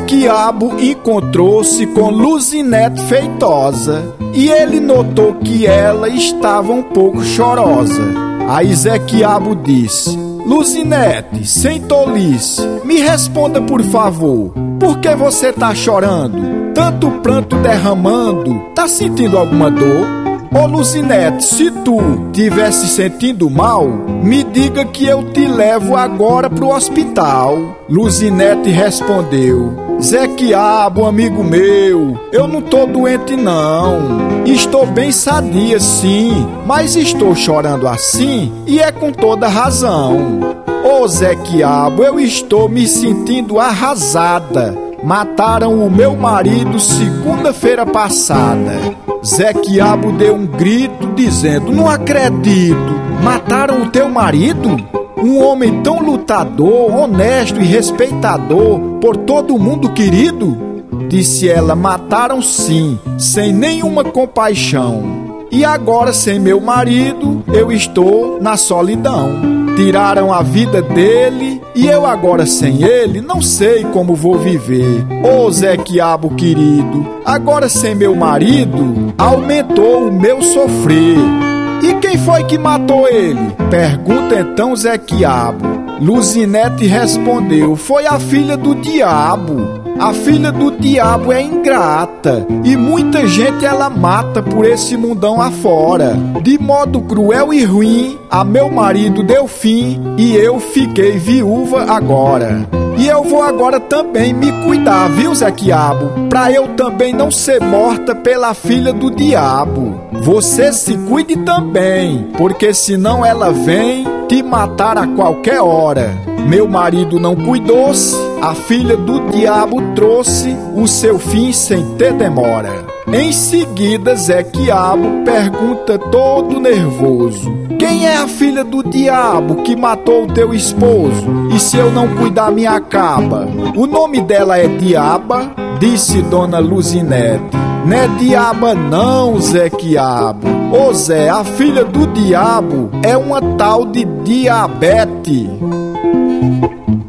Quiabo encontrou-se com Luzinete Feitosa e ele notou que ela estava um pouco chorosa. Aí Zé Quiabo disse: Luzinete, sem tolice, me responda por favor, por que você tá chorando? Tanto pranto derramando, tá sentindo alguma dor? Ô Luzinete, se tu tivesse sentindo mal, me diga que eu te levo agora pro hospital. Luzinete respondeu: Zé Quiabo, amigo meu, eu não tô doente não. Estou bem sadia sim, mas estou chorando assim e é com toda razão. Ô Zé Quiabo, eu estou me sentindo arrasada. Mataram o meu marido segunda-feira passada. Zé Quiabo deu um grito dizendo: não acredito, mataram o teu marido? Um homem tão lutador, honesto e respeitador por todo mundo querido? Disse ela: mataram sim, sem nenhuma compaixão. E agora sem meu marido eu estou na solidão. Tiraram a vida dele e eu agora sem ele não sei como vou viver. Ô Zé Quiabo querido, agora sem meu marido aumentou o meu sofrer. E quem foi que matou ele? Pergunta então Zé Quiabo. Luzinete respondeu: foi a filha do diabo. A filha do diabo é ingrata e muita gente ela mata por esse mundão afora. De modo cruel e ruim, a meu marido deu fim e eu fiquei viúva agora. E eu vou agora também me cuidar, viu Zé Quiabo? Pra eu também não ser morta pela filha do diabo. Você se cuide também, porque senão ela vem te matar a qualquer hora. Meu marido não cuidou-se, a filha do diabo trouxe o seu fim sem ter demora. Em seguida, Zé Quiabo pergunta todo nervoso: quem é a filha do diabo que matou o teu esposo? E se eu não cuidar me acaba? O nome dela é Diaba, disse Dona Luzinete. Não é diaba não, Zé Quiabo. Ô Zé, a filha do diabo é uma tal de diabetes.